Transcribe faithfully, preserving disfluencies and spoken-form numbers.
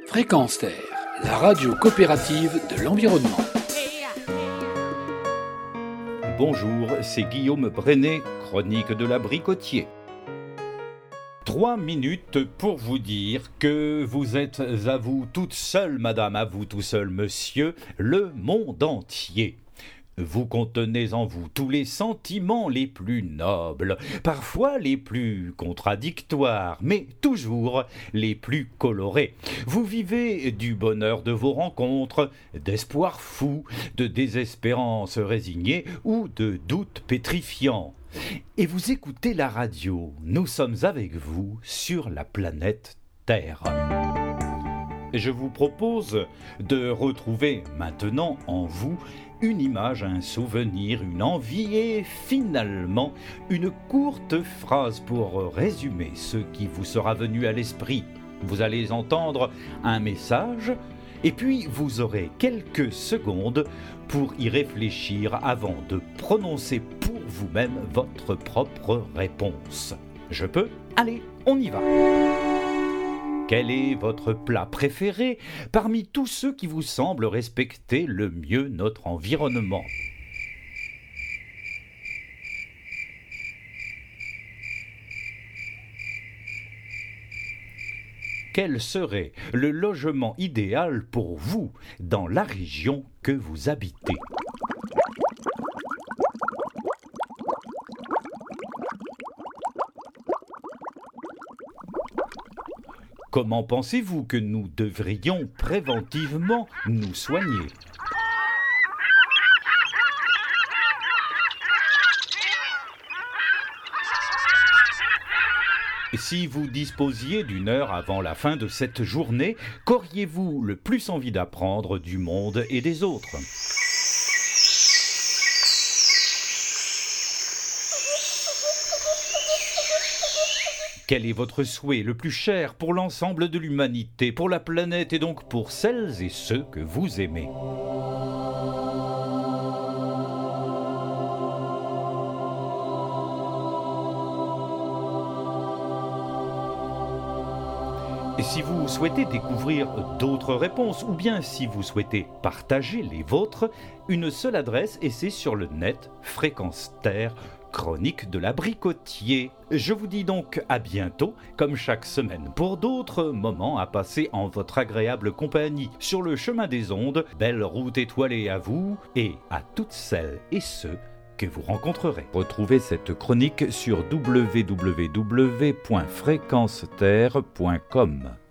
Fréquence Terre, la radio coopérative de l'environnement. Bonjour, c'est Guillaume Brenet, chronique de l'Abricotier. Trois minutes pour vous dire que vous êtes à vous toute seule, madame, à vous tout seul, monsieur, le monde entier. Vous contenez en vous tous les sentiments les plus nobles, parfois les plus contradictoires, mais toujours les plus colorés. Vous vivez du bonheur de vos rencontres, d'espoir fou, de désespérance résignée ou de doutes pétrifiants. Et vous écoutez la radio. Nous sommes avec vous sur la planète Terre. Je vous propose de retrouver maintenant en vous une image, un souvenir, une envie et finalement une courte phrase pour résumer ce qui vous sera venu à l'esprit. Vous allez entendre un message et puis vous aurez quelques secondes pour y réfléchir avant de prononcer pour vous-même votre propre réponse. Je peux ? Allez, on y va ! Quel est votre plat préféré parmi tous ceux qui vous semblent respecter le mieux notre environnement ? Quel serait le logement idéal pour vous dans la région que vous habitez ? Comment pensez-vous que nous devrions préventivement nous soigner ? Si vous disposiez d'une heure avant la fin de cette journée, qu'auriez-vous le plus envie d'apprendre du monde et des autres ? Quel est votre souhait le plus cher pour l'ensemble de l'humanité, pour la planète et donc pour celles et ceux que vous aimez ? Et si vous souhaitez découvrir d'autres réponses ou bien si vous souhaitez partager les vôtres, une seule adresse et c'est sur le net, Fréquence Terre, chronique de l'Abricotier. Je vous dis donc à bientôt, comme chaque semaine, pour d'autres moments à passer en votre agréable compagnie sur le chemin des ondes. Belle route étoilée à vous et à toutes celles et ceux que vous rencontrerez. Retrouvez cette chronique sur w w w point fréquence terre point com.